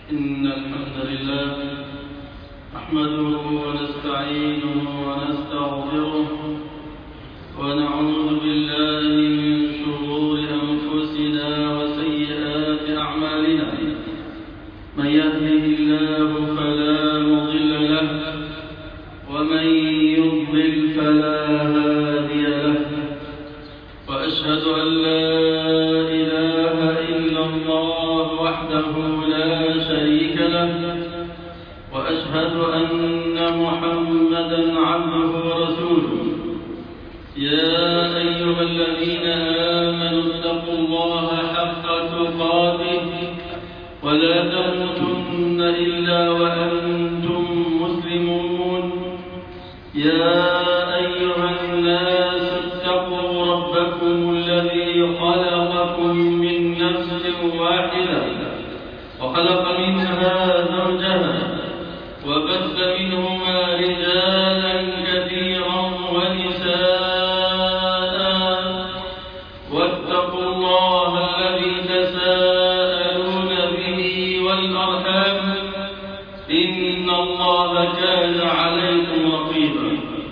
إن الحمد لله نحمده ونستعينه ونستغفره ونعوذ بالله من شرور أنفسنا وسيئات أعمالنا. من يهده الله فلا مضل له ومن يضلل فلا هادي له، وأشهد أن لا إله إلا الله وحده لا شريك له، وأشهد أن محمدا عبده ورسوله. يا أيها الذين آمنوا اتقوا الله حق تقاته ولا تموتن إلا وأنتم مسلمون. يا أيها الناس اتقوا ربكم الذي خلقكم من نفس واحدة وخلق منها زوجها وبث منهما رجالا كثيرا ونساء، واتقوا الله الذي تساءلون به والأرحام إن الله كان عليكم رقيبا.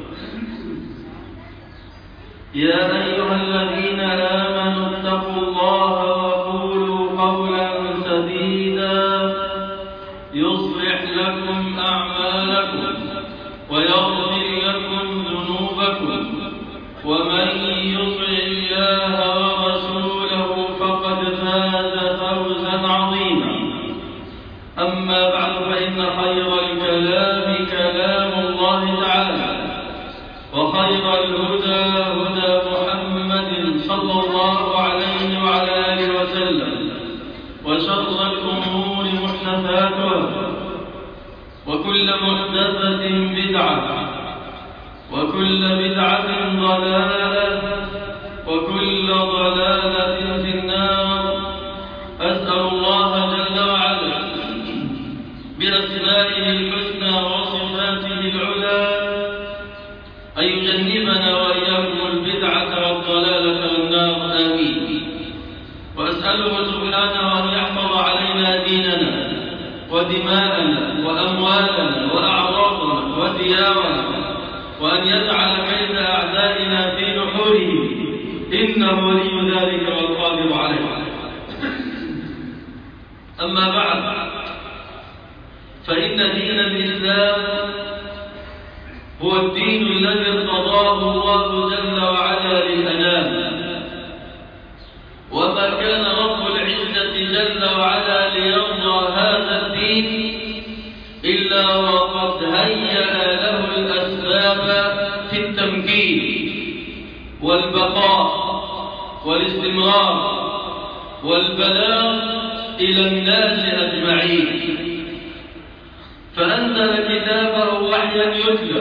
يا أيها الذين آمنوا اتقوا الله وقولوا قولا سديدا يصلح لكم أعمالكم ويغفر لكم ذنوبكم، ومن يطع الله ورسوله فقد فاز فوزا عظيما. أما بعد، فإن خير الكلام كلام الله تعالى، وخير الهدى هدى محمد صلى الله عليه وعلى آله وسلم، وشر الأمور محدثاتها، وكل محدثة بدعة، وكل بدعة ضلالة، وكل ضلالة في النار. أسأل الله جل وعلا بأسمائه الحسنى وصفاته العلى أن يجنبنا وإياكم البدعة والضلالة والنار، آمين. وأسأله سبحانه أن يحفظ علينا ديننا ودماءنا وأموالنا وأعراضنا وديارنا، وأن يجعل كيد أعدائنا في نحورهم، إنه ولي ذلك والقادر عليه. أما بعد، فإن دين الإسلام هو الدين الذي ارتضاه الله جل وعلا للأنام، وما كان رب العزة جل وعلا ليرضى هذا الدين إلا وقد هيأ له الأسباب في التمكين والبقاء والاستمرار والبلاغ إلى الناس أجمعين. فأنزل كتابه وحيا يتلى،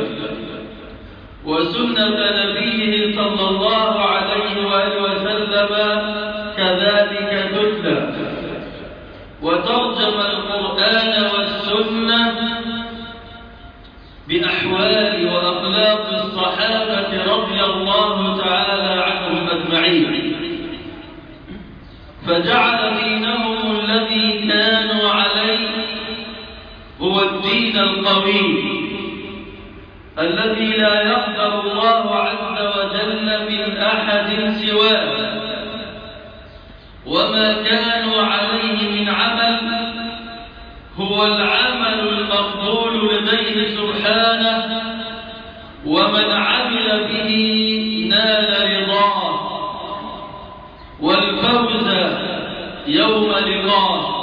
وسنة نبيه صلى الله عليه وآله وسلم كذلك تتلى، وترجم القرآن والسنة بأحوال وأخلاق الصحابة رضي الله تعالى عنهم أجمعين، فجعل دينهم الذي كانوا عليه هو الدين القويم الذي لا يقبل الله عز وجل من أحد سواه، وما كانوا عليه من عمل هو العمل المقبول لديه سبحانه، ومن عمل به نال رضاه والفوز يوم لقاه.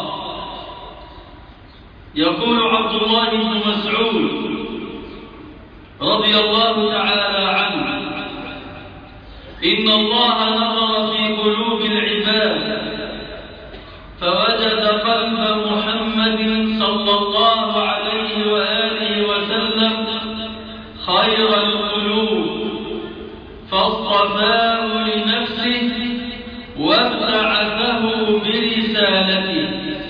يقول عبد الله بن مسعود رضي الله تعالى عنه: إن الله نظر في قلوب العباد فوجد قلب محمد صلى الله عليه وآله وسلم خير القلوب، فاصطفاه لنفسه وابتعثه برسالته.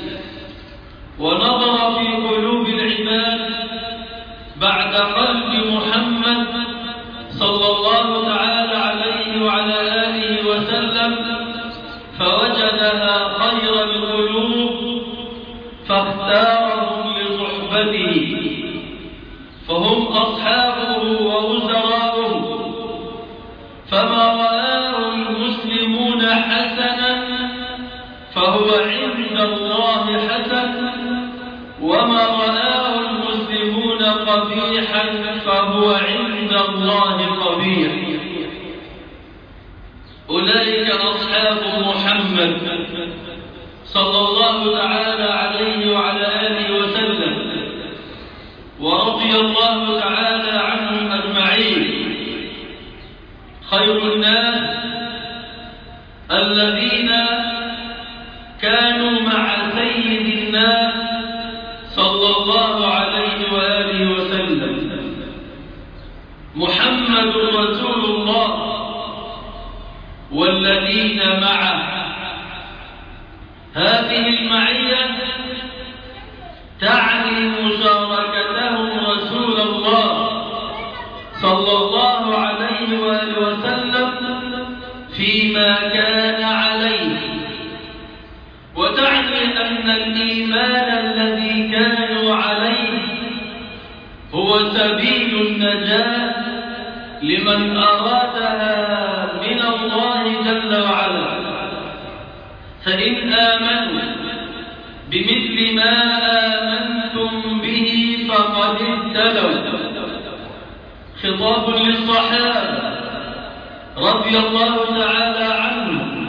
ونظر في قلوب العباد بعد قلب محمد صلى الله تعالى عليه وعلى آله وسلم فوجدها خير القلوب فاختارهم لصحبته، فهم أصحابه ووزراؤه، فما رآه المسلمون حسنا فهو عند الله حسن، وما رآه المسلمون قبيحا فهو عند الله قبيح. أولئك أصحاب محمد صلى الله تعالى عليه وعلى آله وسلم، ورضي الله تعالى عنهم أجمعين. خير الناس الذين كانوا مع سيد الناس صلى الله عليه وآله وسلم. محمد رسول الله والذين معه. هذه المعية تعني مشاركتهم رسول الله صلى الله عليه وآله وسلم فيما كان عليه، وتعني أن الإيمان الذي كانوا عليه هو سبيل النجاة لمن أرادها من الله جل وعلا. فإن آمنوا بمثل ما آمنتم به فقد اهتدوا. خطاب للصحابة رضي الله تعالى عنهم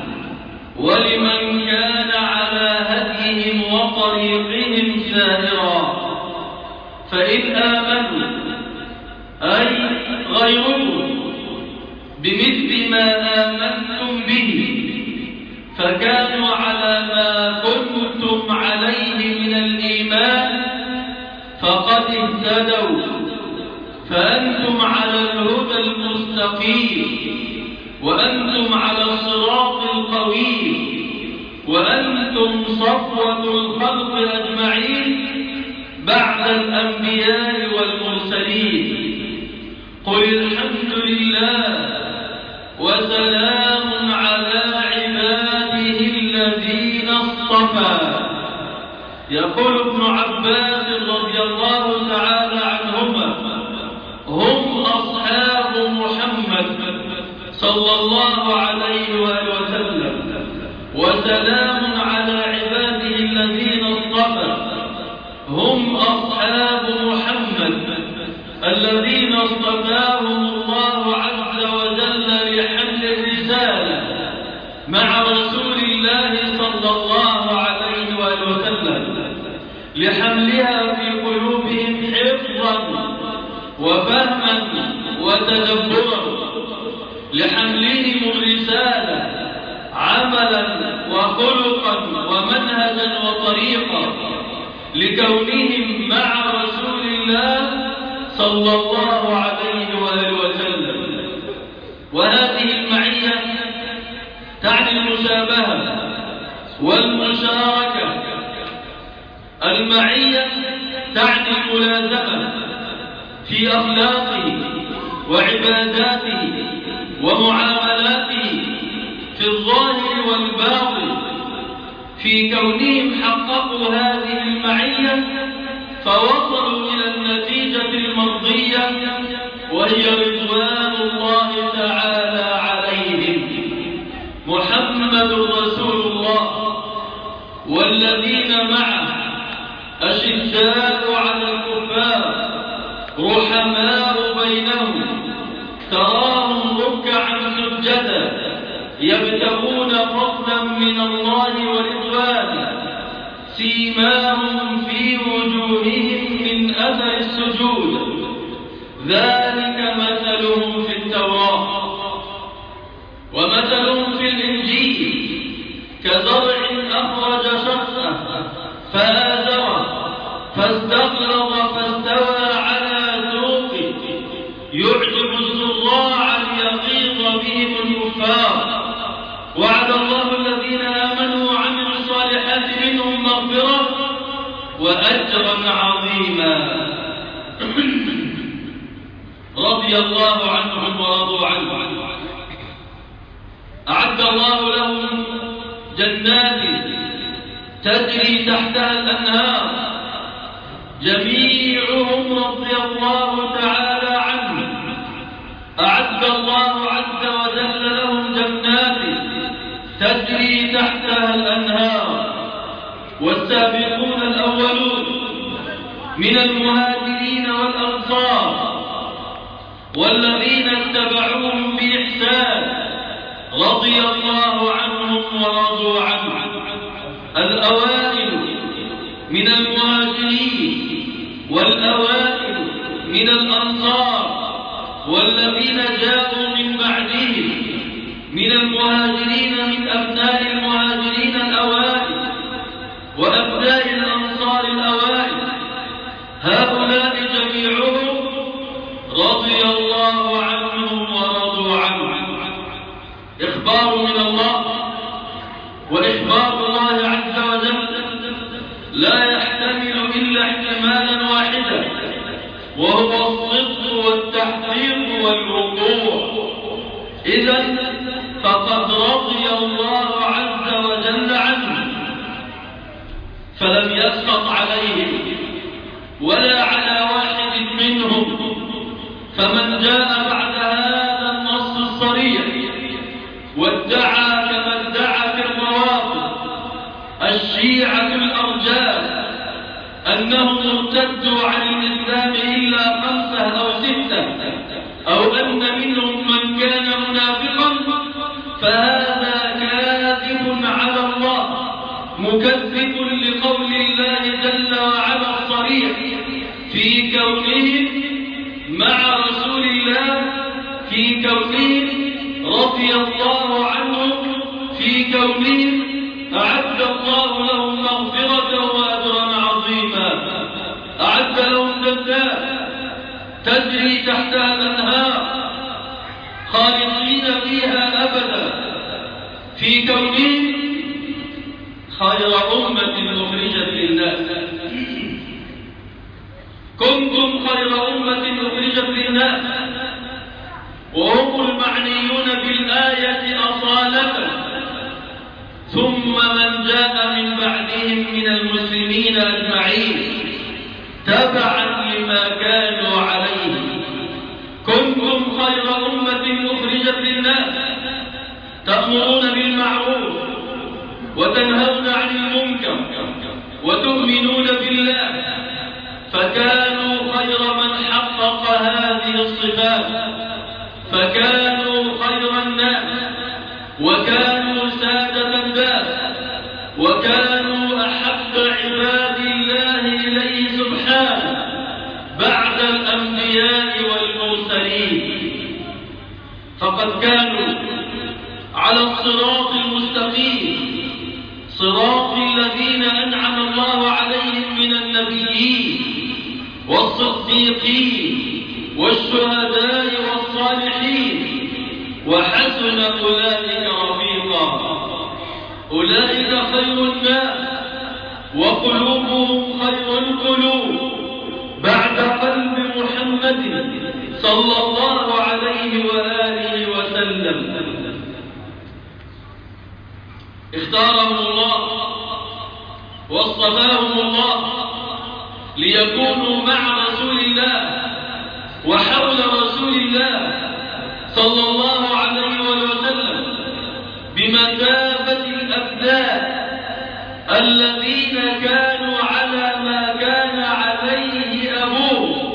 ولمن كان على هديهم وطريقهم سائرا. فإن آمنوا أي غيركم بمثل ما آمنتم به فكانوا على ما كنتم عليه من الإيمان فقد اهتدوا، فأنتم على الهدى المستقيم، وأنتم على الصراط القويم، وأنتم صفوة الخلق أجمعين بعد الأنبياء والمرسلين. قل الحمد لله وسلام على عباده الذين اصطفى. يقول ابن عباس رضي الله تعالى عنهما: هم أصحاب محمد صلى الله عليه وآله وسلم، وسلام على عباده الذين اصطفى. هم أصحاب محمد الذين اصطفاهم الله عز وجل لحمل الرسالة مع رسول الله صلى الله عليه وآله وسلم، لحملها في قلوبهم حفظا وفهما وتدبرا، لحملهم الرسالة عملا وخلقا ومنهجا وطريقا، لكونهم مع رسول الله صلى الله عليه وآله وسلم. وهذه المعية تعني المشابهة والمشاركة. المعية تعني الملازمة في أخلاقه وعباداته ومعاملاته في الظاهر والباطن، في كونهم حققوا هذه المعية فوصلوا إلى النتيجة المرضية، وهي رضوان الله تعالى عليهم. محمد رسول الله والذين معه أشداء على الكفار رحماء بينهم، تراهم ركعا سجدا يبتغون فضلا من الله ورضوانه، سيماهم في وجوههم من أثر السجود، ذلك مثلهم في التوراة ومثلهم في الإنجيل كزرع أخرج شطأه فآزره فاستغلظ فاستوى على سوقه يعجب الزراع ليغيظ بهم الكفار. وعد الله الذين آمنوا وعملوا الصالحات منهم مغفرة وأجرا عظيما. رضي الله عنهم ورضوا عنه. أعد الله لهم جنات تجري تحتها الأنهار جميعهم رضي الله تعالى عنهم. أعد الله عز وجل لهم جنات تجري تحتها الأنهار. والسابقون الأولون من المهاجرين والأنصار والذين اتبعوهم بإحسان رضي الله عنهم ورضوا عنه. الأوائل من المهاجرين والأوائل من الأنصار والذين جاءوا من بعدهم من المهاجرين من أبناء المهاجرين الأوائل وأبناء الأنصار الأوائل، هؤلاء جميعهم رضي الله عنهم ورضوا عنه. إخبار من الله، وإخبار الله عز وجل لا يحتمل إلا احتمالا واحدا، وهو الصدق والتحقيق والوقوع. إذن فقد رضي الله عز وجل عنه، فلم يسخط عليهم ولا على واحد منهم. فمن جاء بعد هذا النص الصريح وادعى كما ادعى في الروافض الشيعة الأرجاء أنهم ارتدوا عن الإسلام إلا 5 أو 6، أو أن منهم من كان منافقا، فهذا كاذب على الله مكذب لقول الله جل وعلا الصريح في كونهم مع رسول الله، في كونهم رضي الله عنهم، في كونهم أعد الله لهم مغفرة وأجرا عظيما. أعد لهم جنات تجري تحتها الأنهار خالدين فيها أبدا، في كونهم خير أمة أخرجت للناس. كنتم خير أمة أخرجت للناس، وهم المعنيون بالآية أصالة. ثم من جاء من بعدهم من المسلمين أجمعين تبعا لما كانوا عليه. كنتم خير أمة أخرجت للناس تأمرون بالمعروف وتنهون عن المنكر وتؤمنون بالله، فكانوا خير من حقق هذه الصفات، فكانوا خير الناس، وكانوا سادة الناس، وكانوا أحب عباد الله إليه سبحانه بعد الأنبياء والمرسلين. فقد كانوا على الصراط المستقيم، صراط الذين أنعم الله عليهم من النبيين والصديقين والشهداء والصالحين، وحسن أولئك رفيقا. أولئك خير الناس وقلوبهم خير القلوب بعد قلب محمد صلى الله عليه وآله وسلم. اختارهم الله واصطفاهم الله ليكونوا مع رسول الله وحول رسول الله صلى الله عليه وسلم بمثابة الأبناء الذين كانوا على ما كان عليه أبوه.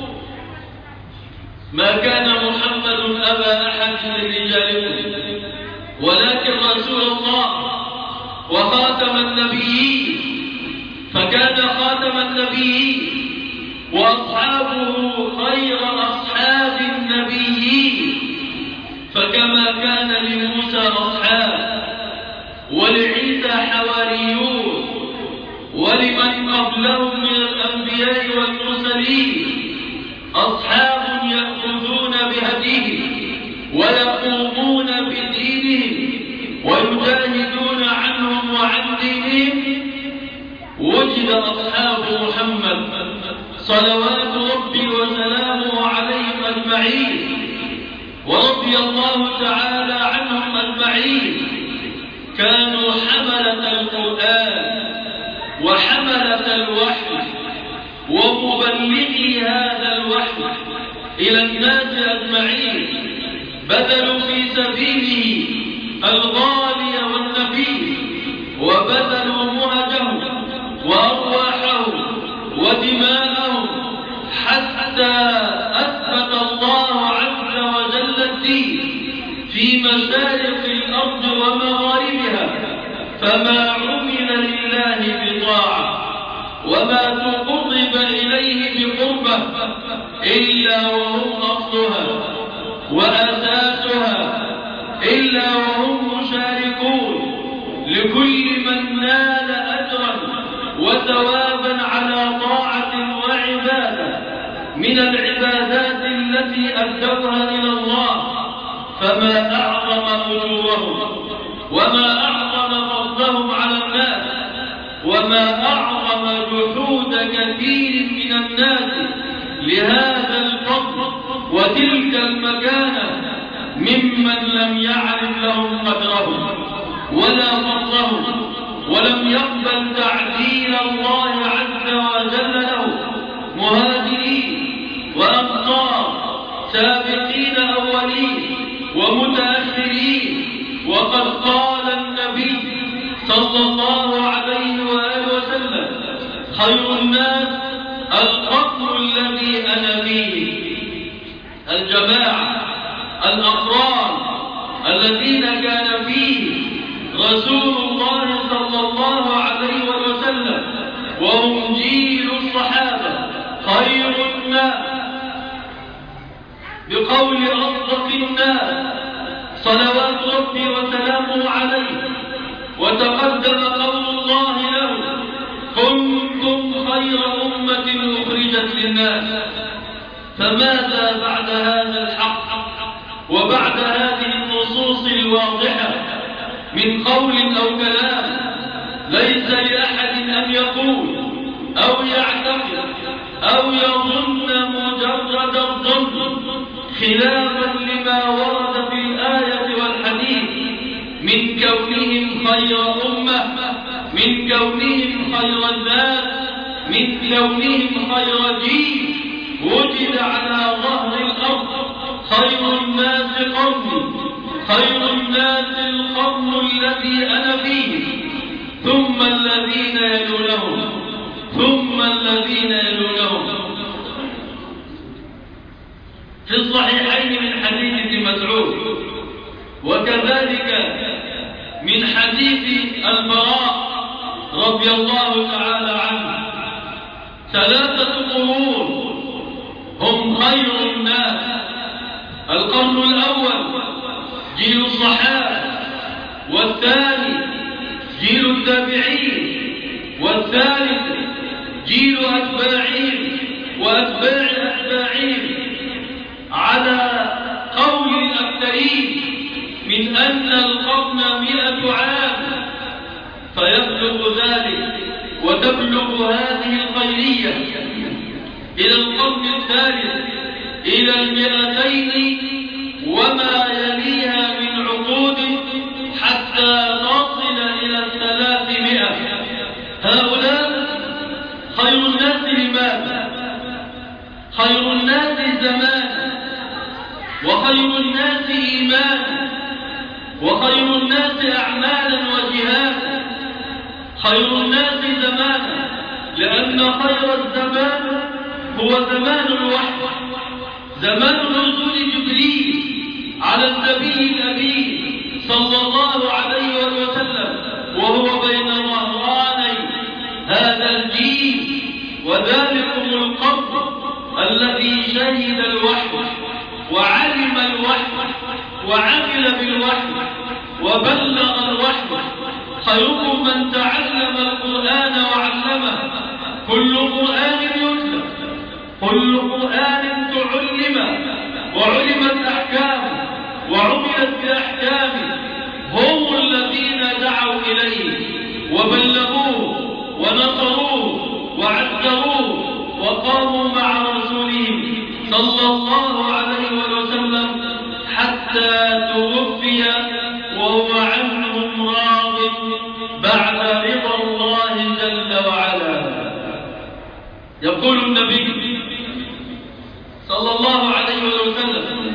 ما كان محمد أبا أحد من رجالكم ولكن رسول الله وخاتم النبيين، فكان خاتم النبيين وأصحابه خير أصحاب النبيين. فكما كان لموسى أصحاب ولعيسى حواريون ولمن قبلهم من الأنبياء والمرسلين أصحاب يأخذون بهديه ويقومون بدينهم ويجاهدون عنهم وعن دينهم، وجد أصحاب محمد صلوات ربي وسلامه عليهم أجمعين ورضي الله تعالى عنهم أجمعين. كانوا حملة القرآن وحملة الوحي ومبلغي هذا الوحي إلى الناس أجمعين بذلوا في سبيله الغالي والنفيس، وبذلوا مهجهم وأرواحهم ودماءهم حتى أثبت الله عز وجل الدين في مشارق الأرض ومغاربها، فما عمل لله بطاعة وما تقرب إليه بقربة إلا وهم أصلها وأساسها، إلا وهم مشاركون لكل من نال أجرا وثوابا على طاعة وعبادة من العبادات التي أدوها إلى الله، فما أعظم أجورهم وما أعظم فضلهم على الناس وما أعظم جحود كثير من الناس لهذا الفضل وتلك المكانة ممن لم يعرف لهم قدرهم ولا فضلهم ولم يقبل تعديل الله عز وجل له، مهاجرين وأنصار سابقين أولين ومتأخرين. وقد قال النبي صلى الله عليه وآله وسلم: خير الناس القرن الذي أنا فيه. الجماعة الأقران الذين كان فيه رسول الله صلى الله عليه وسلم وهم جيل الصحابة خير الناس، بقول أصدق الناس صلوات ربي وسلامه عليه. وتقدم قول الله له: كنتم خير أمة أخرجت للناس. فماذا بعد هذا الحق وبعد هذه النصوص الواضحة من قول أو كلام ليس لأحد أن يقول أو يعتقد أو يظن مجرد الظن خلافا لما ورد في الآية والحديث من كونهم خير أمة، من كونهم خير الناس، من كونهم خير جيل وجد على ظهر الأرض. خير الناس قرني، خير الناس القرن الذي أنا فيه، ثم الذين يلونهم، ثم الذين يلونهم. في الصحيحين من حديث ابن مسعود، وكذلك من حديث البراء رضي الله تعالى عنه: ثلاثة قرون هم خير الناس. القرن الأول جيل الصحابة، والثاني جيل التابعين، والثالث جيل أتباعين وأتباع أتباعين، على قول الأكثرين من أن القرن 100 عام، فيبلغ ذلك وتبلغ هذه الخيرية إلى القرن الثالث إلى 200 وما يليها من عقود حتى تصل إلى 300. هؤلاء خير الناس لماذا؟ خير الناس زمانا، وخير الناس إيمانا، وخير الناس أعمالا وجهادا. خير الناس زمانا لأن خير الزمان هو زمان الوحي، زمان نزول جبريل على النبي الأمين صلى الله عليه وسلم، وهو بين ظهراني هذا الجيل، وذلكم القرن الذي شهد الوحي وعلم الوحي وعمل بالوحي وبلغ الوحي. خيركم من تعلم القرآن وعلمه. كل قرآن يتلى، كل قرآن تعلم وعلمت أحكامه وعملت بأحكامه. هم الذين دعوا إليه وبلغوه ونصروه وعزروه وقاموا مع رسولهم صلى الله عليه وسلم حتى توفي وهو عنهم راض بعد رضا الله جل وعلا. يقول النبي صلى الله عليه وسلم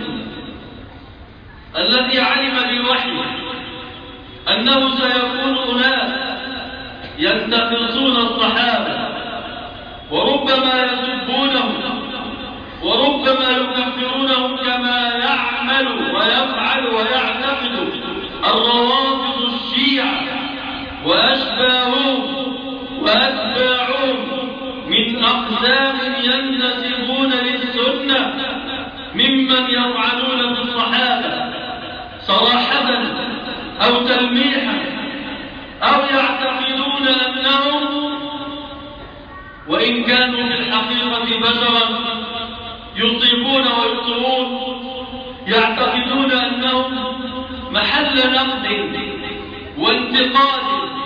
الذي علم بالوحي أنه سيكون أناس ينتقصون الصحابة وربما يسبونهم وربما يكفرونهم كما يعمل ويفعل ويعتقد الروافض الشيعة وأشباههم وأتباعهم من أقسام ينتسبون للسنة ممن يطعنون في الصحابة صراحة أو تلميحا أو يعتقدون أنهم وإن كانوا في الحقيقة بشرا يصيبون ويخطئون يعتقدون أنهم محل نقد وانتقاد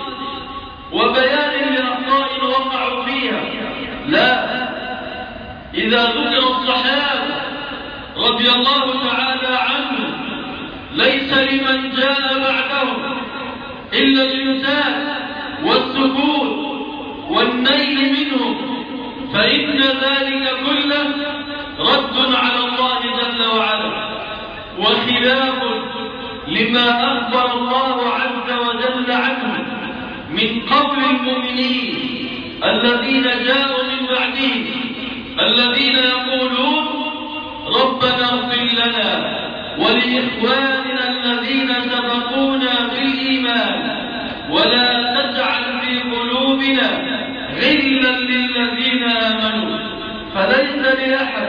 وبيان لأخطاء وقعوا فيها. لا، إذا ذكر الصحابة رضي الله تعالى عنهم ليس لمن جاء بعدهم إلا الإمساك والسكوت والنيل منهم، فإن ذلك كله رد على الله جل وعلا وخلاف لما أخبر الله عز وجل عنه من قول المؤمنين الذين جاءوا من بعدهم الذين يقولون ربنا اغفر لنا ولإخواننا الذين سبقونا بالإيمان ولا تجعل في قلوبنا غلا للذين آمنوا. فليس لأحد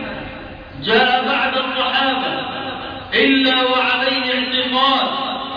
جاء بعد الصحابة إلا وعليه اعتقاد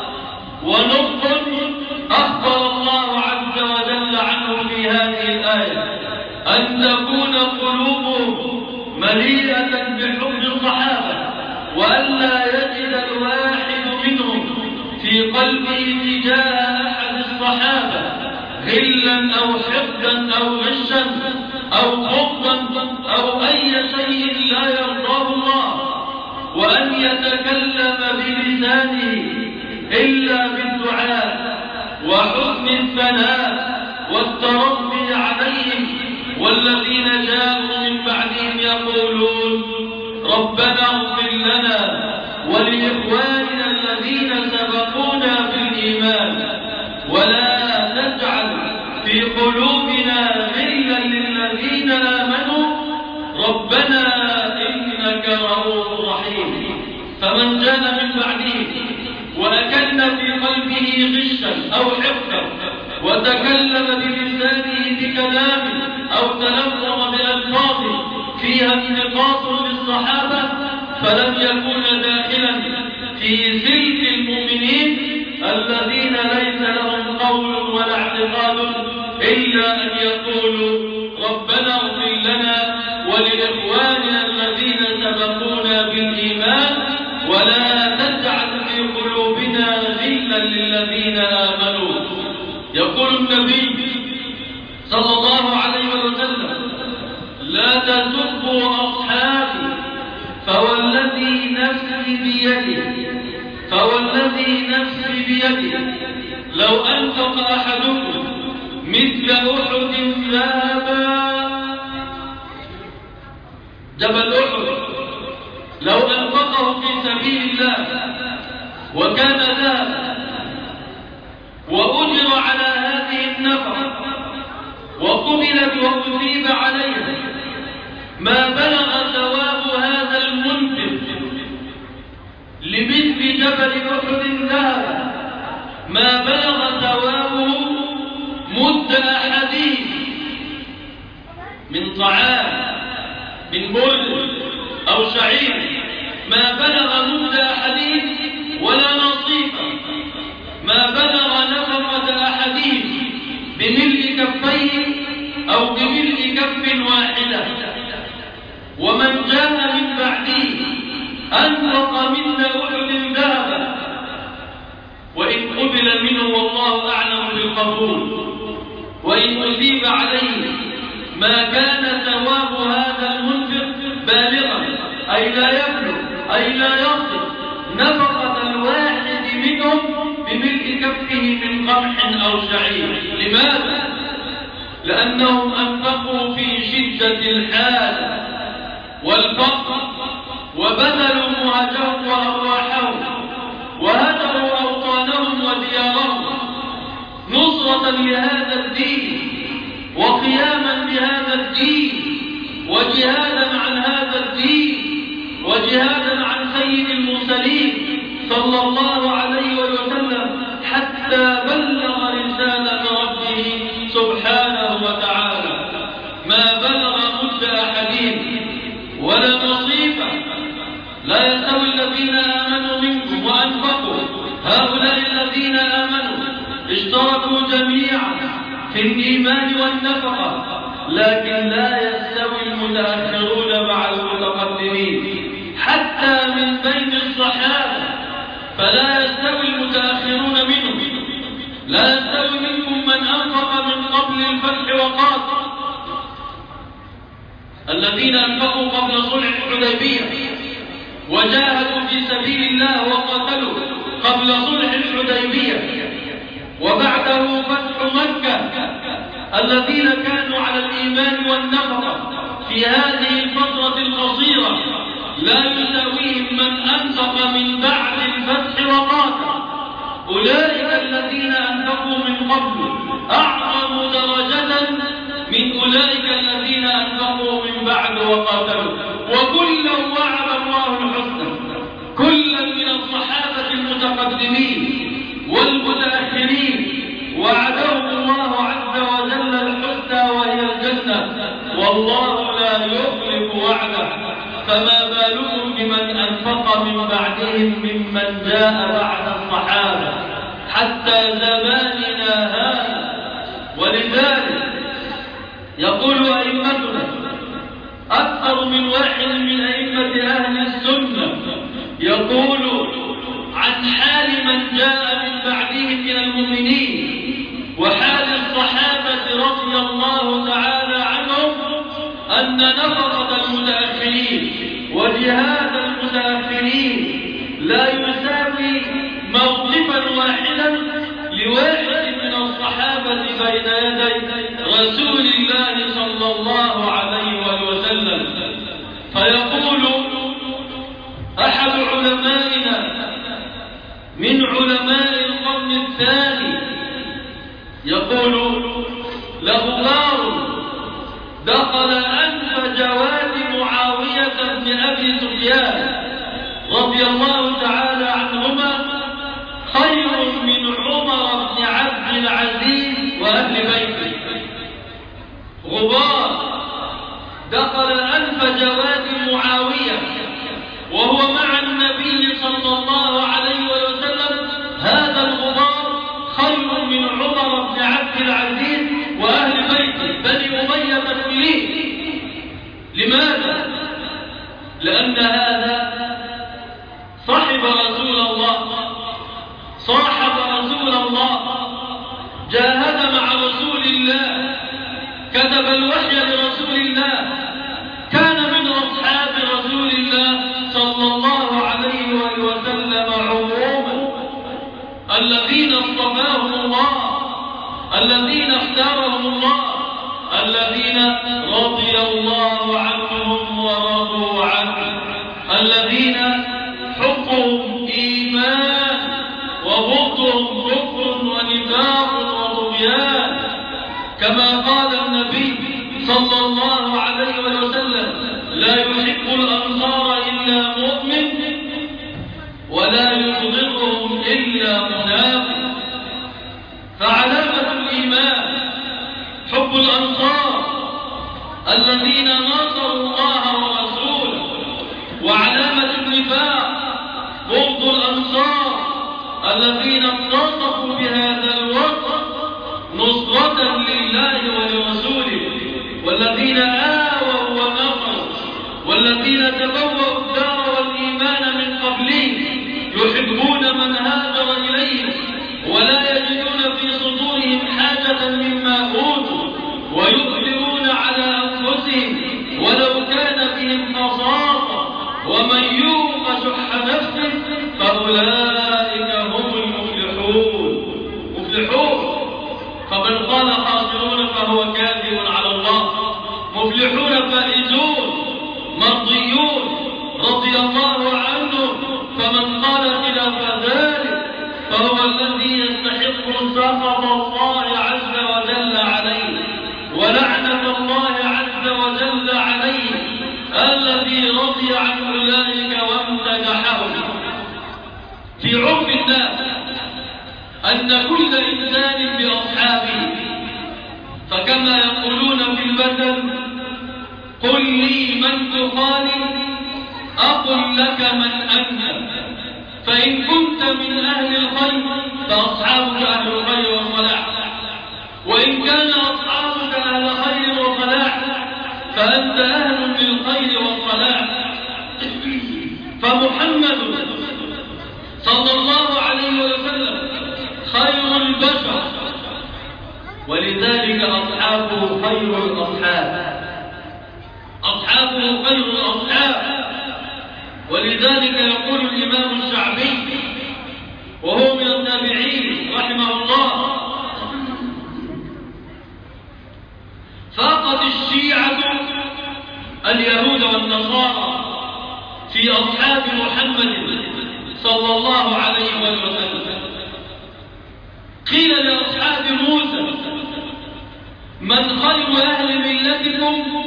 ونطق أخبر الله عز وجل عنه في هذه الآية أن تكون قلوبهم مليئة بحب الصحابة وألا يجد الواحد منهم في قلبه تجاه أحد الصحابة غلا أو حقدا أو غشا أو بغضا أو أي شيء لا يرضاه الله، وأن يتكلم بلسانه إلا بالدعاء وحسن الثناء والتربي عليهم. والذين جاءوا من بعدهم يقولون ربنا اغفر لنا ولإخواننا الذين سبقونا بالإيمان ولا تجعل في قلوبنا غلا للذين آمنوا ربنا إنك رؤوف رحيم. فمن جاء من بعدهم وأكل في قلبه غشا أو حقدا وتكلم بلسانه بكلام أو تلفظ بألفاظ فيها انتقاص للصحابة فلم يكن داخلا في سلك المؤمنين الذين ليس لهم قول ولا اعتقاد إلا أن يقولوا ربنا اغفر لنا ولإخواننا الذين سبقونا بالإيمان ولا تجعل في قلوبنا غلا للذين آمنوا. يقول النبي صلى الله عليه وسلم لا تسبوا أصحابي فوالذي نفسي بيده لو أنفق أحدكم مثل أحد ذهبا جبل أحد لو أنفقه في سبيل الله وكان ذهبا وأجر على هذه النفقة وقبلت وأثيب عليها ما بلغ ثواب هذا المنفق لمثل جبل أحد ذهبا ما بلغ ثوابه مد أحدهم من طعام من بر أو شعير ما بلغ مد أحدهم ولا نصيفا ما بلغ نفقة أحدهم بملء كفين أو بملء كف واحدة. ومن جاء من بعده أنفق من أحد ذهبا وإن قبل منه والله أعلم بالقبول وإن أثيب عليه ما كان ثواب هذا المنفق بالغا أي لا يبلغ أي لا يصل نفقة الواحد منهم بملء كفه من قمح أو شعير. لماذا؟ لأنهم أنفقوا في شدة الحال والفقر، وبذلوا مهجهم وأرواحهم وهجروا أوطانهم وديارهم نصرة لهذا الدين وقياما بهذا الدين وجهادا عن هذا الدين وجهادا عن سيد المرسلين صلى الله عليه وسلم حتى بلغ رسالة ربه سبحانه وتعالى. ما بلغ مد أحدهم ولا نصيبا. لا يستوي الذين آمنوا منكم وأنفقوا، هؤلاء الذين آمنوا اشتركوا جميعا في الإيمان والنفقة، لكن لا يستوي المتأخرون مع المتقدمين حتى من بين الصحابة، فلا يستوي المتأخرون منهم. لا يستوي منكم من أنفق من قبل الفتح وقاتل، الذين أنفقوا قبل صلح الحديبية وجاهدوا في سبيل الله وقاتلوا قبل صلح الحديبية، وبعده فتح مكة، الذين كانوا على الإيمان والنفقة في هذه الفترة القصيرة لا يساويهم من أنفق من بعد الفتح وقاتل. أولئك الذين أنفقوا من قبل أعظم درجة من أولئك الذين أنفقوا من بعد وقاتلوا، وكلا وعد الله الحسنى. كلا من الصحابة المتقدمين والمتأخرين وعدهم الله عز وجل الحسنى وهي الجنة، والله لا يخلف وعده. فما بالكم بمن أنفق من بعدهم ممن جاء بعد الصحابة حتى زماننا هذا. ولذلك يقول أئمتنا أكثر من واحد من أئمة أهل السنة يقول عن حال من جاء من بعدهم من المؤمنين وحال الصحابة رضي الله تعالى عنهم أن نفقة المتأخرين وجهاد المتأخرين لا يساوي موقفا واحدا لواحد من الصحابة بين يدي رسول الله صلى الله عليه وسلم. فيقول أحد علمائنا من علماء القرن الثاني يقول له غار دخل أنف جواد معاوية بن أبي سفيان رضي الله تعالى عنهما خير من عمر بن عبد العزيز وأهل بيته. غبار دخل أنف جواد معاوية وهو مع النبي صلى الله عليه وسلم، هذا الغبار خير من عمر بن عبد العزيز وأهل بيته بني أمية كلهم. لماذا؟ لأن هذا صاحب رسول الله، جاهد مع رسول الله، كتب الوحي لرسول الله، كان من أصحاب رسول الله صلى الله عليه وسلم عموما، الذين اصطفاهم الله، الذين اختارهم الله، الذين رضي الله عنهم ورضوا عنه، الذين حبهم إيمان وبغضهم كفر ونفاق وطغيان، كما قال النبي صلى الله عليه وسلم: لا يحب الأنصار إلا مؤمن ولا يبغضهم إلا منافق. فعلامة الإيمان حب الأنصار الذين نصروا الله ورسوله، وعلامة النفاق بغض الأنصار الذين اتصفوا بهذا الوصف نصرة لله ولرسوله، والذين آووا ونصروا، والذين تبوأوا الدار والإيمان من قبلهم، يحبون من هاجر إليهم ولا يجدون في صدورهم حاجة مما أوتوا، ويؤثرون على أنفسهم ولو كان بهم خصاصة، ومن يوق شح نفسه فأولئك هم المفلحون. فمن قال خاسرون فهو كاذب على الله، مفلحون فائزون مرضيون رضي الله عنه. فمن قال خلاف ذلك فهو الذي يستحق سخط الله عز وجل عليه ولعنة الله عز وجل عليه، الذي رضي عن أولئك وامتدحهم. في عرف الناس أن كل إنسان بأصحابه، فكما يقولون في المثل: قل لي من تخالف أقل لك من أنت. فإن كنت من أهل الخير فأصحابك أهل الخير والصلاح، وإن كان أصحابك أهل خير وصلاح فأنت أهل للخير والصلاح. فمحمد صلى الله عليه وسلم خير البشر، ولذلك أصحابه خير الأصحاب، أصحابه خير الأصحاب. ولذلك يقول الإمام الشعبي وهو من التابعين رحمه الله: فاقت الشيعة اليهود والنصارى في أصحاب محمد صلى الله عليه وسلم. قيل لأصحاب موسى: من خير أهل ملتكم؟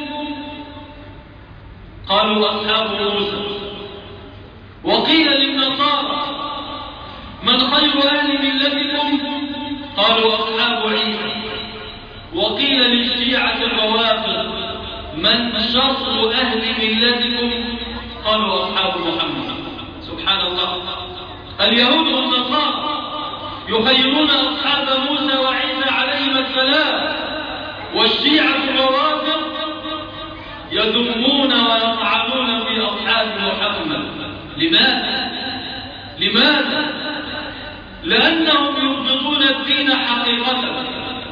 قالوا أصحاب موسى. وقيل للنصارى: من خير أهل ملتكم؟ قالوا أصحاب عيسى. وقيل للشيعة الروافض: من شر أهل ملتكم؟ قالوا أصحاب محمد. سبحان الله، اليهود والنصارى يخيرون أصحاب موسى وعيسى عليهما السلام، والشيعة الروافض يذمون ويطعنون في أصحاب محمد. لماذا؟ لأنهم يضبطون الدين حقيقة.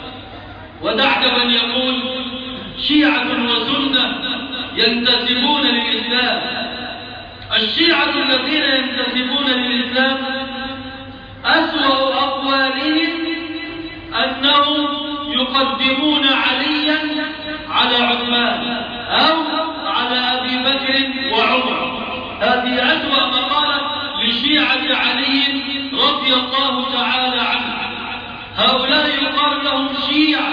ودعك من يقول شيعة وسنة ينتسبون للإسلام. الشيعة الذين ينتسبون للإسلام أسوأ أقوالهم أنهم يقدمون عليا على عثمان أو على أبي بكر وعمر. هذه أسوأ مقالة لشيعة علي رضي الله تعالى عنه. هؤلاء يقال لهم شيعة،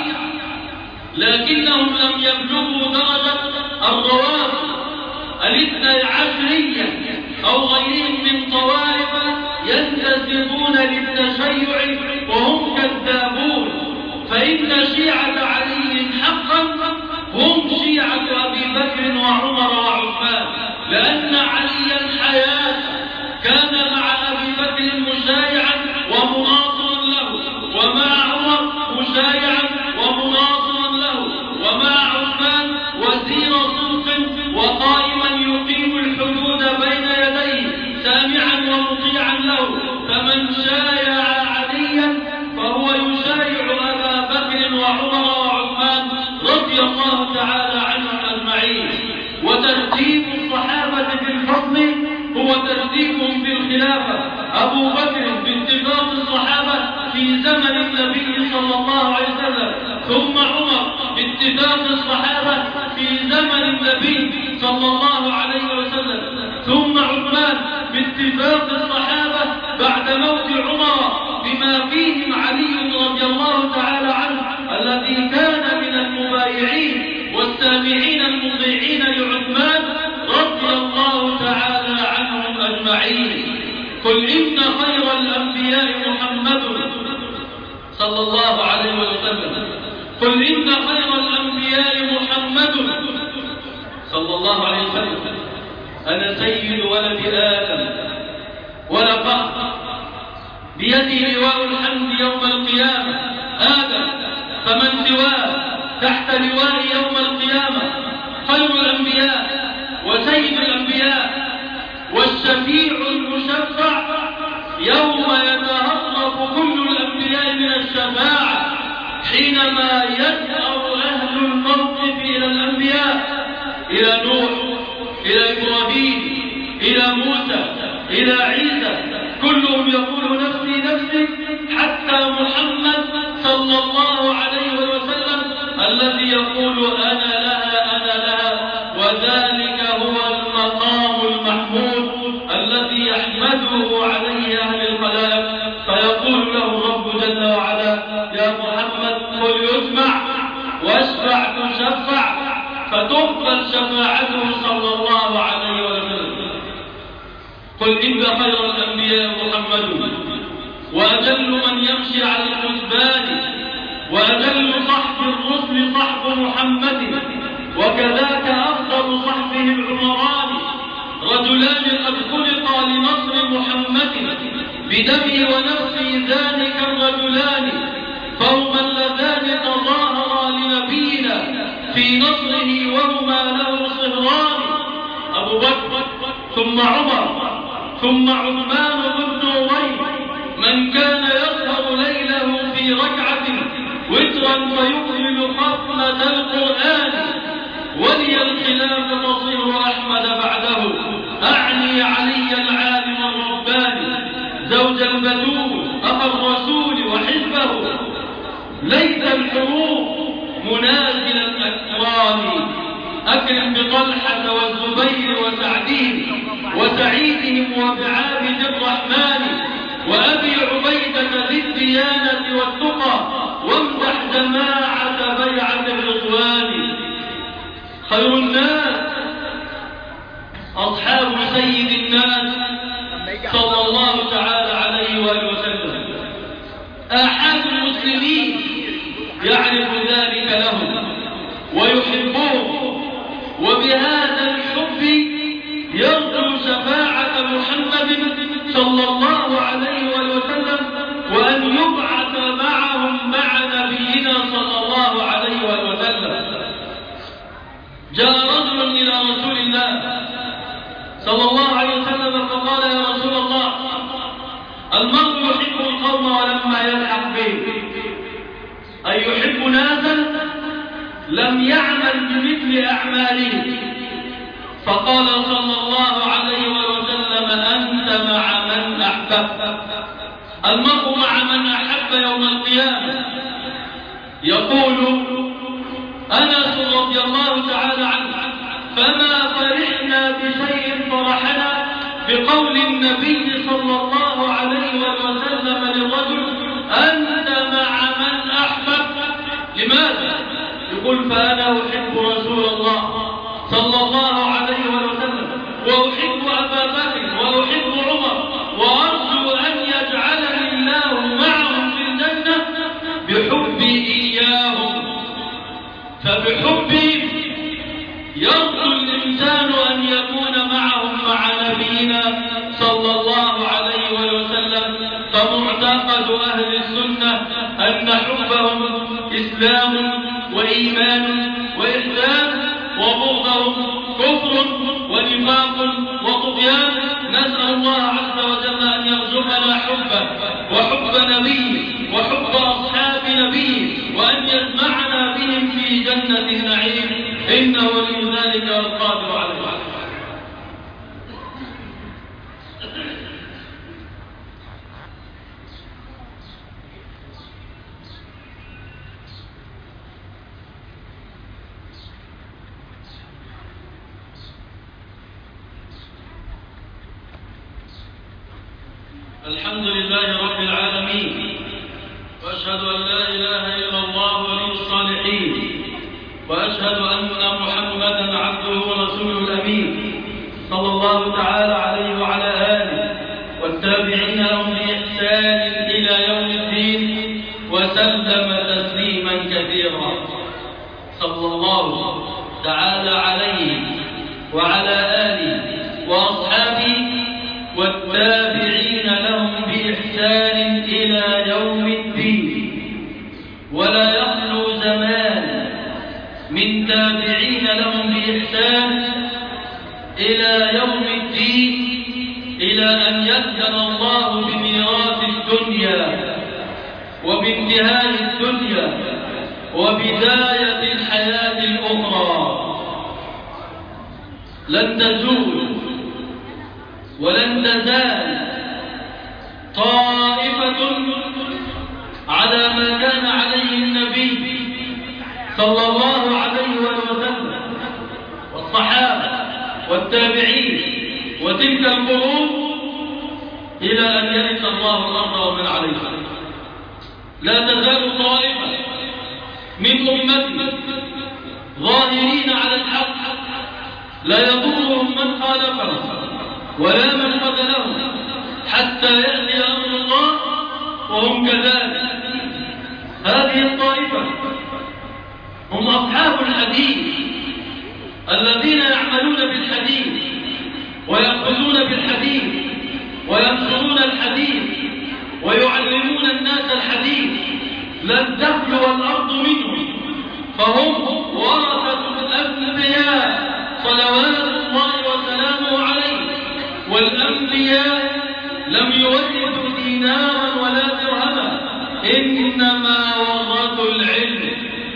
لكنهم لم يبلغوا درجة الروافض الاثني عشرية أو غيرهم من طوائف ينتسبون للتشيع وهم كذابون. فإن شيعة علي حقا هم شيعة أبي بكر وعمر وعثمان، لأن عليا حياة كان مع أبي بكر مشايعا ومناصرا له، ومع عمر مشايعا ومناصرا له، ومع عثمان وزير صدق وقائما يقيم الحدود بين يديه سامعا ومطيعا له. فمن شايع عليا فهو يشايع أبا بكر وعمر وعثمان رضي الله تعالى عنهم أجمعين. وترتيب الصحابة في الفضل هو ترتيبهم في الخلافة. أبو بكر باتفاق الصحابة في زمن النبي صلى الله عليه وسلم، ثم عمر باتفاق الصحابة في زمن النبي صلى الله عليه وسلم، ثم عثمان باتفاق الصحابة بعد موت عمر، بما فيهم علي رضي الله تعالى عنه الذي كان من المبايعين والسامعين المطيعين لعثمان رضي الله تعالى عنهم أجمعين. قل إن خير الأنبياء محمد صلى الله عليه وسلم. قل إن خير الأنبياء محمد صلى الله عليه وسلم. أنا سيد ولد آدم ولا فخر، بيدي لواء الحمد يوم القيامة. آدم فمن سواه تحت لواء يوم القيامة. خير الأنبياء وسيد الأنبياء والشفيع المشفع يوم يتهرب كل الأنبياء من الشفاعة، حينما يسأر أهل الموقف إلى الأنبياء، إلى نوح، إلى إبراهيم، إلى موسى، إلى عيسى، كلهم يقول نفسي نفسي، حتى محمد صلى الله عليه وسلم الذي يقول أنا لها أنا وذلك هو المقام المحمود الذي يحمده عليه أهل الخلائق، فيقول له الرب جل وعلا: يا محمد قل يسمع واشفع تشفع، فتقبل شفاعته صلى الله عليه وسلم. قل إن خير الأنبياء محمد، وأجل من يمشي على الكتبان، وأجل صحب الرسل صحب محمد، وكذاك أفضل صحبه العمران، رجلان قد خلقا لنصر محمد، بدمي ونفسي ذلك الرجلان، فهما اللذان تظاهرا لنبينا في نصره وهما له صهران، أبو بكر ثم عمر ثم عثمان بن نورين، من كان يسهر ليله في ركعة وترا فيكمل ختمة القرآن، ولي الخلاف تصير أحمد بعده، أعني علي العالم الرباني، زوج البدور أخا الرسول وحزبه، ليس الحروب منازل الأكرام، أكرم بطلحة والزبير وسعيدهم وبعابد الرحمن، وأبي عبيدة ذي الديانة والتقى، وامدح جماعة بيعة الرضوان. خير الناس أصحاب سيد الناس صلى الله تعالى عليه وآله وسلم، آحاد المسلمين يعرف ذلك لهم ويحبوه، وبهذا الحب يرجو شفاعة محمد صلى الله عليه وسلم، وأن يبعث معهم مع نبينا صلى الله عليه وسلم. جاء رجل إلى رسول الله صلى الله عليه وسلم فقال: يا رسول الله، المرء يحب القوم ولما يلحق به، أي يحب ناسا لم يعمل بمثل أعماله. فقال صلى الله عليه وسلم: أنت مع من أحببت. المرء مع من أحب يوم القيامة. يقول أنس رضي الله تعالى عنه: فما فرحنا بشيء فرحنا بقول النبي صلى الله عليه وسلم للرجل: أنت مع من أحببت. لماذا؟ يقول: فأنا أحب رسول الله صلى الله عليه وسلم، وأحب أبا بكر، وأحب عمر، وأرجو أن يجعلني الله معهم في الجنة بحبي إياهم. فبحبهم يرجو الإنسان أن يكون معهم مع نبينا صلى الله عليه وسلم. فمعتقد أهل السنة أن حبهم إسلام وإيمان وإحسان، وبغضهم كفر ونفاق وطغيان. نسأل الله عز وجل أن يرزقنا حبه وحب نبيه وحب أصحاب نبيه، وأن يجمعنا بهم في جنة النعيم، إنه ولي ذلك والقادر عليه. الحمد لله رب العالمين، وأشهد أن لا إله إلا الله ولي الصالحين، وأشهد أن محمدا عبده ورسوله الأمين صلى الله تعالى عليه وعلى آله والتابعين لهم بإحسان إلى يوم الدين، وسلم تسليما كثيرا. صلى الله تعالى عليه وعلى آله وأصحابه والتابعين لهم بإحسان إلى يوم الدين. ولا يخلو زمان من تابعين لهم بإحسان إلى يوم الدين، إلى أن يأذن الله بميراث الدنيا وبانتهاء الدنيا وبداية الحياة الأخرى. لن تزول ولن تزال طائفة على ما كان عليه النبي صلى الله عليه وسلم، الصحابة والتابعين وتلك القرون إلى أن يرث الله الأرض ومن عليها. لا تزال طائفة من أمتي ظاهرين على الحق لا يضرهم من خالفهم ولا من خذلهم حتى يأتي أمر الله وهم كذلك. هذه الطائفة هم أصحاب الحديث الذين يعملون بالحديث ويأخذون بالحديث وينشرون الحديث ويعلمون الناس الحديث لا الدخل والأرض منهم، فهم ورثة الأنبياء صلوات الله وسلامه عليه. والأنبياء لم يورثوا دينارا ولا درهما، إنما ورثوا العلم،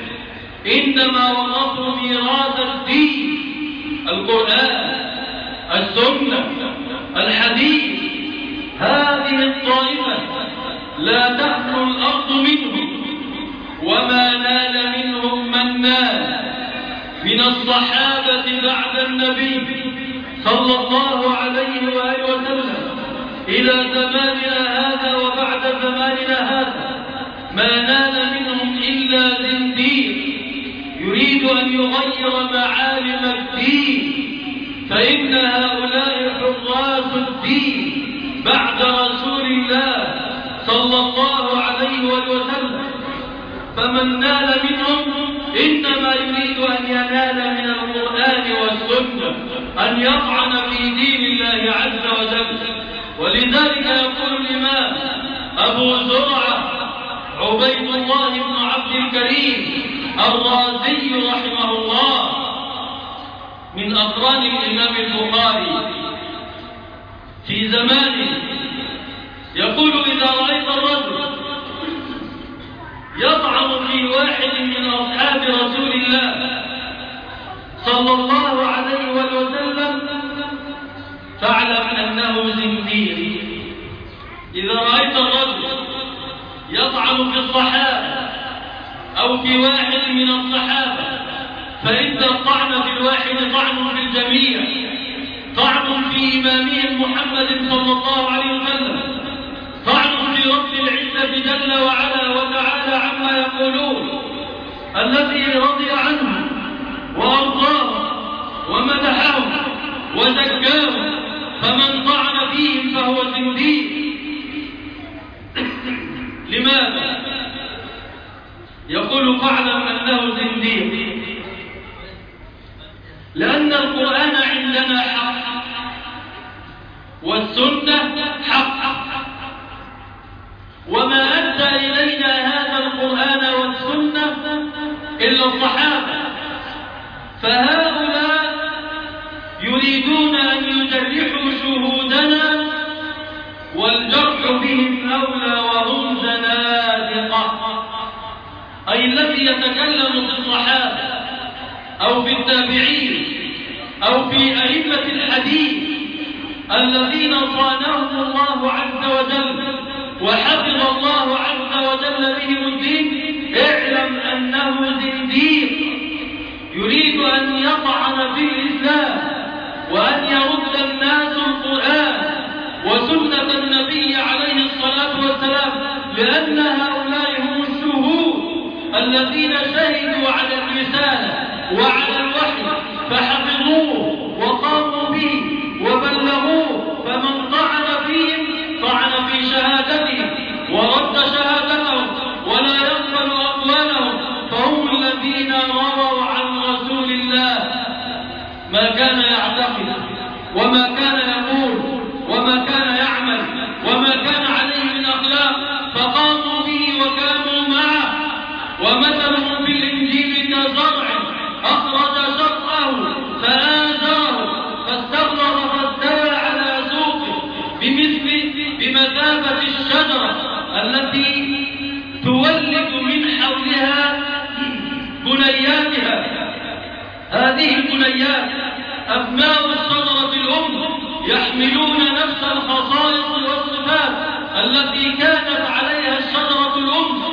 إنما ورثوا ميراث الدين، القرآن، السنة، الحديث. هذه الطائفة لا تخلو الأرض منهم، وما نال منهم من نال من الصحابة بعد النبي صلى الله عليه وآله وسلم إلى زماننا هذا وبعد زماننا هذا، ما نال منهم إلا زنديق يريد أن يغير معالم الدين، فإن هؤلاء حراس الدين بعد رسول الله صلى الله عليه وسلم. فمن نال منهم إنما يريد أن ينال من القرآن والسنة، أن يطعن في دين الله عز وجل. ولذلك يقول الإمام أبو زرعة عبيد الله بن عبد الكريم الرازي رحمه الله من أقران الإمام البخاري في زمانه، يقول: إذا رأيت الرجل يطعن في واحد من أصحاب رسول الله صلى الله عليه وسلم فاعلم أنه زنديق. إذا رأيت الرجل يطعن في الصحابة أو في واحد من الصحابة، فإن الطعن في الواحد طعن في الجميع، طعن في إمامهم محمد صلى الله عليه وسلم، طعن في رب العزة جل وعلا وتعالى عما يقولون، الذي رضي عنه وأرضاه ومدحهم وزكاهم، فمن طعن فيهم فهو زنديق. لماذا؟ يقول: فاعلم أنه زنديق، لأن القرآن عندنا حق والسنة حق، وما أدى إلينا هذا القرآن والسنة إلا الصحابة، فهؤلاء يريدون أن يجرحوا شهودنا، والجرح بهم أولى وهم زنادقة. أي الذي يتكلم في الصحابة أو في التابعين أو في أئمة الحديث الذين صانهم الله عز وجل وحفظ الله عز وجل بهم الدين، اعلم أنه زنديق يريد أن يطعن في الإسلام وأن يرد الناس القرآن وسنة النبي عليه الصلاة والسلام، لأن هؤلاء هم الشهود الذين شهدوا على الرسالة وعلى الوحي فحفظوه وقاموا به وبلغوه، فمن طعن فيهم طعن في شهادتهم ورد شهادتهم ولا يقبل أقوالهم، فهم الذين رووا عن رسول الله ما كان يعتقد وما كان يقول وما كان يعمل وما كان عليه من أخلاق، فقاموا به وكانوا معه. ومثلهم في الإنجيل كزرع أخرج شطأه فآزره فاستغلظ فاستوى على سوقه بمثابة الشجرة التي تولد من حولها بنياتها. هذه البنيات أبناء الشجرة الأم يحملون نفس الخصائص والصفات التي كانت عليها الشجرة الأم،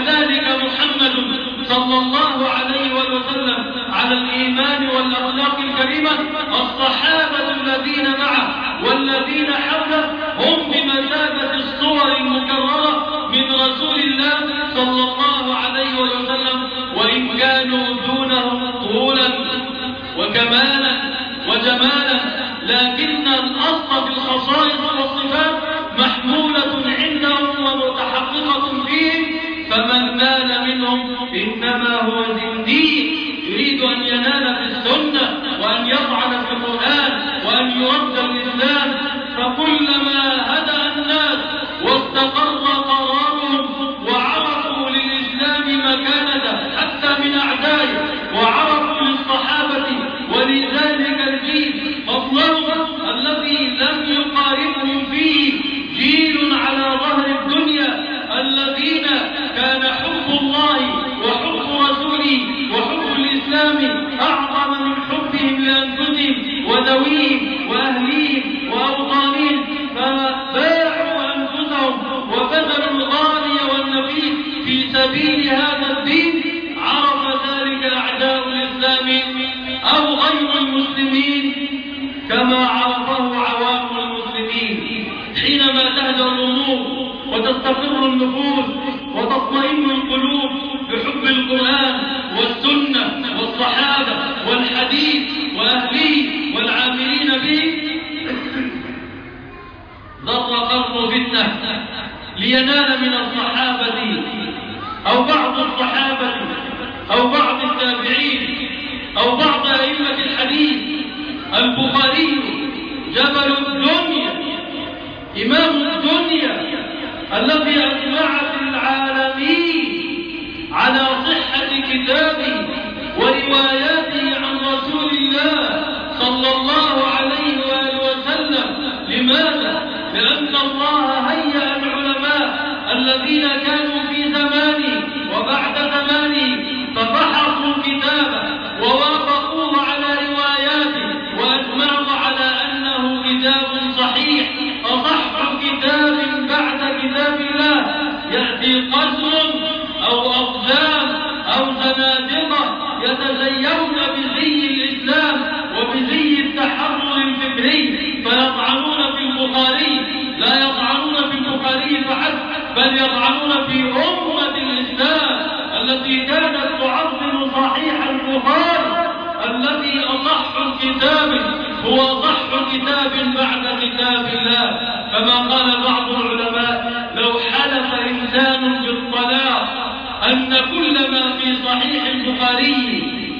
فكذلك محمد صلى الله عليه وسلم على الإيمان والأخلاق الكريمة الصحابة الذين معه والذين حوله هم بمثابة الصور المكررة من رسول الله صلى الله عليه وسلم، وإن كانوا دونه طولا وكمالا وجمالا، لكن الأصل في الخصائص والصفات محمولة عندهم ومتحققة فيهم، فمن نال منهم إنما هو زنديق يريد أن ينال في السنة وأن يطعن في القرآن وأن يرد الإسلام. فكلما هدأ الناس واستقر قرارهم وعرفوا للإسلام مكانته حتى من أعدائه، وعرفوا للصحابة ولذلك الجيل فضلهم الذي لم يقاربهم فيه جيل على ظهر الدنيا، الذين كان حب الله وحب رسوله وحب الإسلام أعظم من حبهم لأنفسهم وذويهم وأهليهم وأوطانهم، فباعوا أنفسهم وبذلوا الغالي والنفيس في سبيل هذا الدين. عرف ذلك أعداء الإسلام أو غير المسلمين كما عرفه عوام المسلمين. حينما تهدأ الأمور وتستقر النفوس وتطمئن القلوب بحب القرآن والسنة والصحابة والحديث وأهله والعاملين به، ضر قرن فتنة لينال من الصحابة أو بعض الصحابة أو بعض التابعين أو بعض أئمة الحديث. البخاري جبل الدنيا، إمام الدنيا، الذي أجمعت العالمين على صحة كتابه ورواياته عن رسول الله صلى الله عليه وآله وسلم. لماذا؟ لأن الله هيأ العلماء الذين كانوا في زمانه وبعد زمانه ففحصوا كتابه ووافقوه على رواياته وأجمعوا على أنه كتاب صحيح، أصح كتاب بعد كتاب الله. يأتي قزم أو أقزام أو زنادقة يتزينون بزي الإسلام وبزي التحرر الفكري فيطعنون في البخاري، لا يطعنون في البخاري فحسب بل يطعنون في أمة الإسلام التي كانت تعظم صحيح البخاري الذي أصح الكتاب هو أصح كتاب بعد كتاب الله. كما قال بعض العلماء: لو حلف إنسان بالطلاق أن كل ما في صحيح البخاري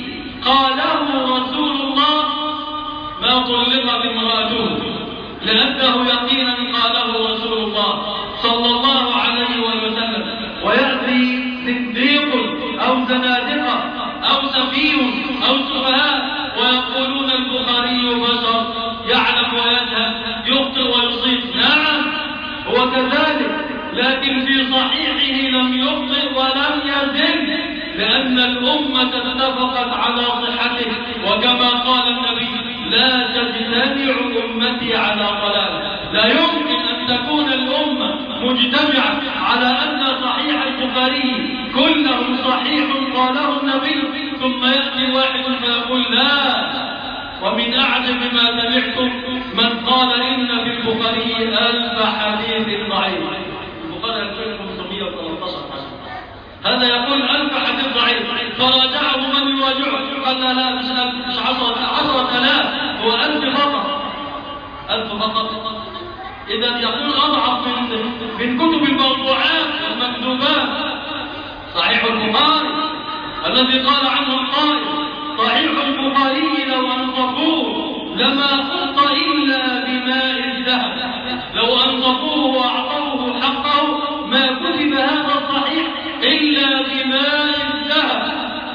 قاله رسول الله ما طلقت امرأته، لأنه يقينا قاله رسول الله صلى الله عليه وسلم. ويأتي صديق أو زنادقة أو سفيه أو سفهاء ويقولون البخاري بشر يعلم ويجهل يخطئ ويصيب. نعم هو كذلك، لكن في صحيحه لم يخطئ ولم يزل، لأن الأمة اتفقت على صحته. وكما قال النبي: لا تجتمع أمتي على ضلال. لا يمكن أن تكون الأمة مجتمعة على أن صحيح البخاري كله صحيح قاله النبي، ثم يأتي واحد فيقول لا. ومن أعجب ما سمعتم من قال إن في البخاري 1000 حديث ضعيف. البخاري يقول 513 حديث، هذا يقول 1000 حديث ضعيف، فراجعه من يراجعه قال لا مش 10,000 هو 1000 فقط. 1000 فقط. إذا يقول أضعف من كتب الموضوعات والمكذوبات. صحيح البخاري الذي قال عنه القائل: صحيح البخاري لو أنصفوه لما خط إلا بماء الذهب. لو أنصفوه وأعطوه حقه ما كتب هذا الصحيح إلا بماء الذهب.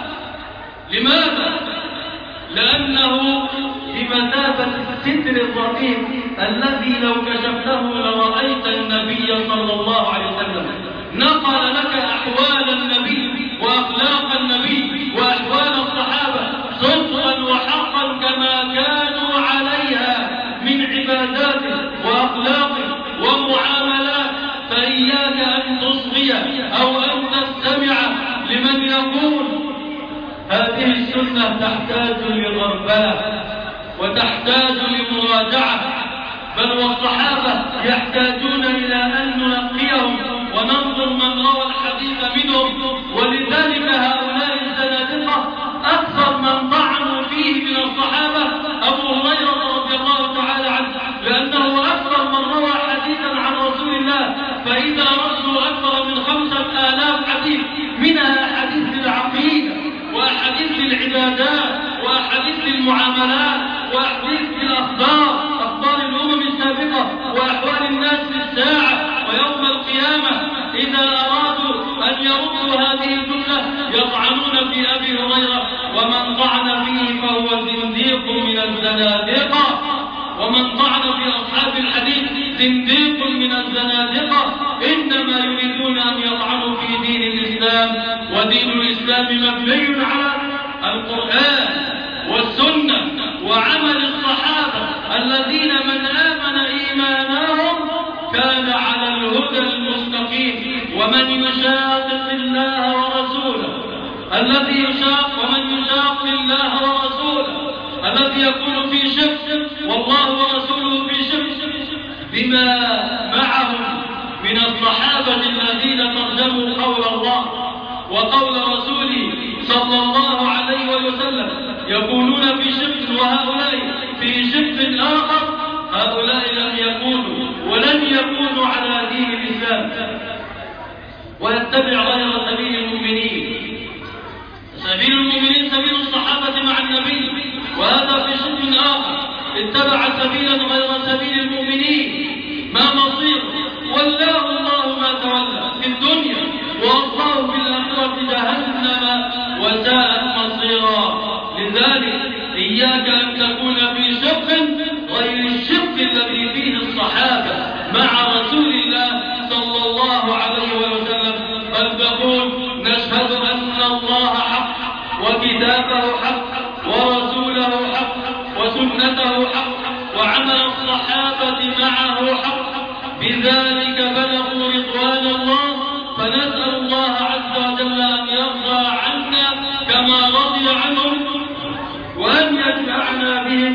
لماذا؟ لأنه بمثابة الستر الرقيق الذي لو كشفته لرأيت النبي صلى الله عليه وسلم. نقل لك أحوال النبي وأخلاق النبي وأحوال الصحابة صدقا وحقا كما كانوا عليها من عبادات وأخلاق ومعاملات. فإياك أن تصغي أو أن تستمع لمن يقول هذه السنة تحتاج لغرباء، وتحتاج لمراجعة، بل والصحابة يحتاجون إلى أن ننقيهم وننظر من روى الحديث منهم. ولذلك هؤلاء الزنادقة أكثر من طعنوا فيه من الصحابة أبو هريرة رضي الله تعالى عنه، لأنه أكثر من روى حديثا عن رسول الله، فإذا رسلوا أكثر من 5000 حديث، منها أحاديث للعقيدة وأحاديث للعبادات وأحاديث للمعاملات وأحاديث للأخبار، أخبار الأمم السابقة وأحوال الناس في الساعة ويوم القيامة. إذا أرادوا أن يردوا هذه الجملة يطعنون في أبي هريرة، ومن طعن فيه فهو زنديق من الزنادقة، ومن طعن في أصحاب الحديث زنديق من الزنادقة. إنما يريدون أن يطعنوا في دين الإسلام، ودين الإسلام مبني على القرآن والسنة وعمل الصحابة الذين من آمن إيمانهم كان على الهدى المستقيم. ومن يشاقق الله ورسوله الذي ومن يشاقق الله ورسوله الذي يكون في شك والله ورسوله في شك بما معهم من الصحابة الذين ترجموا قول الله وقول رسوله صلى الله عليه وسلم، يكونون في شق وهؤلاء في شق آخر. هؤلاء لم يكونوا ولن يكونوا على دين الإسلام، ويتبع غير سبيل المؤمنين. سبيل المؤمنين سبيل الصحابة مع النبي، وهذا في شق آخر اتبع سبيلا غير سبيل المؤمنين. ما مصير؟ والله الله ما تولى في الدنيا، والله في الآخرة جهنم وساءت مصيرا. لذلك إياك أن تكون في شق غير الشق الذي فيه الصحابة مع رسول الله صلى الله عليه وسلم، بل تقول نشهد أن الله حق وكتابه حق ورسوله حق وسنته حق وعمل الصحابة معه حق، بذلك بلغوا رضوان الله. فنسأل الله عز وجل أن يرضى عنا كما رضي عنهم، وأن يجمعنا بهم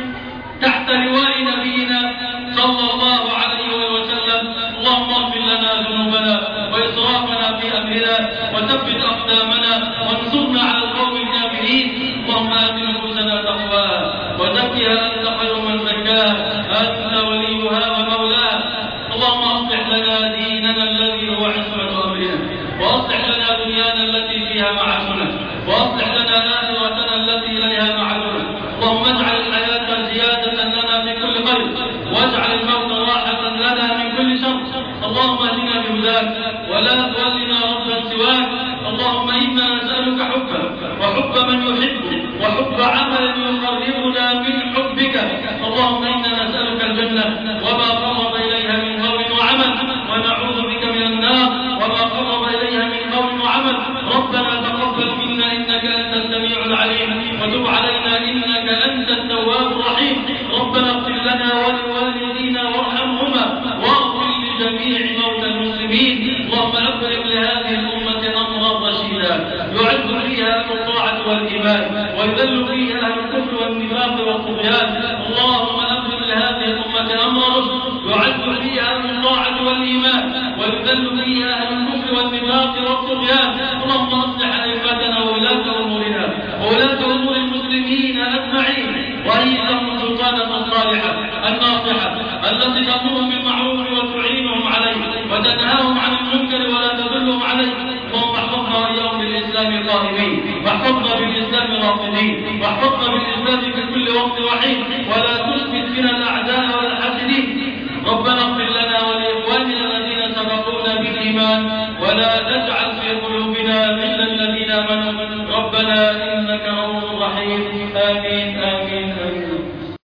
تحت لواء نبينا صلى الله عليه وسلم. اللهم اغفر لنا ذنوبنا وإسرافنا في أمرنا وثبت أقدامنا وانصرنا على القوم الكافرين. اللهم آت نفوسنا تقواها وزكها أنت خير من زكاها، أنت وليها ومولاها. اللهم أصلح لنا ديننا الذي هو عصمة أمرنا، وأصلح لنا دنيانا التي فيها معاشنا، وأصلح لنا آخرتنا التي إليها معادنا. اللهم اجعل الحياة زيادة لنا في كل خير، واجعل الموت راحة لنا من كل شر. اللهم اهدنا بهداك ولا تولنا ربا سواك. اللهم إنا نسألك حبك وحب من يحبك وحب عمل يقربنا من حبك. اللهم إنا نسألك الجنة وما قرب إليها من قول وعمل، ونعوذ بك من النار وما قرب إليها من قول وعمل. ربنا تقبل منا إنك أنت السميع العليم، وتب علينا إنك أنت التواب الرحيم. ربنا اغفر لنا ولوالدينا وارحمهما واغفر لجميع موتى المسلمين. اللهم أبرم لهذه الأمة أمرا رشيدا يعز فيها أهل الطاعة والإيمان ويذل فيها أهل الكفر والنفاق والطغيان. اللهم أبرم لهذه الأمة أمرا رشيدا يعز فيها أهل الطاعة والإيمان ويذل فيها أهل الكفر والنفاق والطغيان. اللهم أصلح أئمتنا وولاة أمورنا وولاة أمور المسلمين أجمعين، وأيدهم سلطانة الصالحة الناصحة التي تأمرهم بالمعروف وتعينهم عليه وتنهاهم عن المنكر ولا تدلهم عليه. اللهم احفظنا وإياهم بالإسلام قائمين، واحفظنا بالإسلام رافضين، واحفظنا بالإسلام في كل وقت وحين، ولا تثبت بنا الأعداء والحاسدين. ربنا اغفر لنا ولإخواننا الذين سبقونا بالإيمان، ولا تجعل في قلوبنا غلا للذين آمنوا. ربنا إنك رؤوف رحيم. آمين.